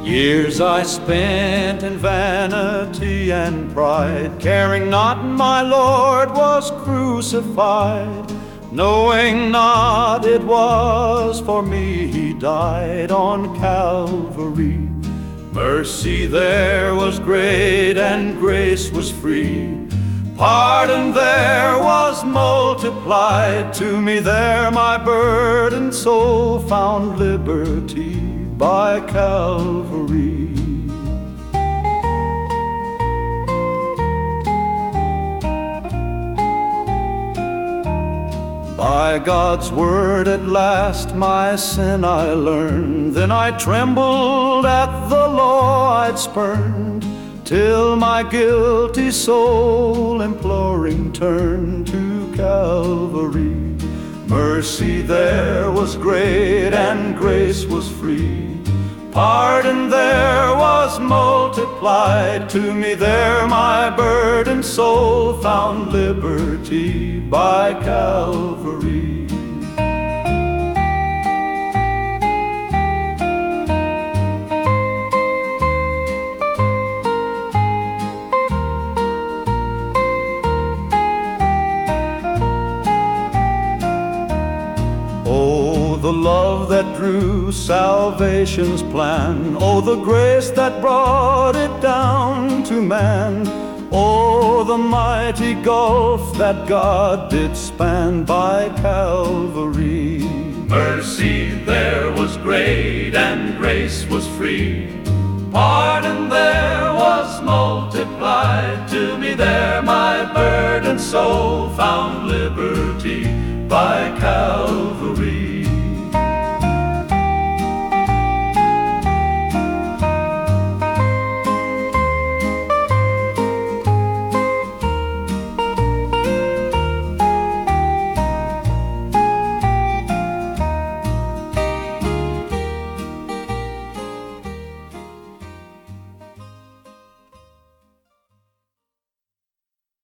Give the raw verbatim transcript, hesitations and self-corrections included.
Years I spent in vanity and pride, caring not my Lord was crucified, knowing not it was for me He died on Calvary. Mercy there was great and grace was free. Pardon there was multiplied. To me there my burdened soul found liberty by Calvary. By God's word at last my sin I learned. Then I trembled at the law I'd spurned, till my guilty soul imploring turned to Calvary. Mercy there was great and grace was free. Pardon there was multiplied. To me there my burdened soul found liberty by Calvary. Oh, the love that drew salvation's plan. Oh, the grace that brought it down to man. Oh, the mighty gulf that God did span by Calvary. Mercy there was great and grace was free. Pardon there was multiplied. To me there my burdened soul found liberty by Calvary.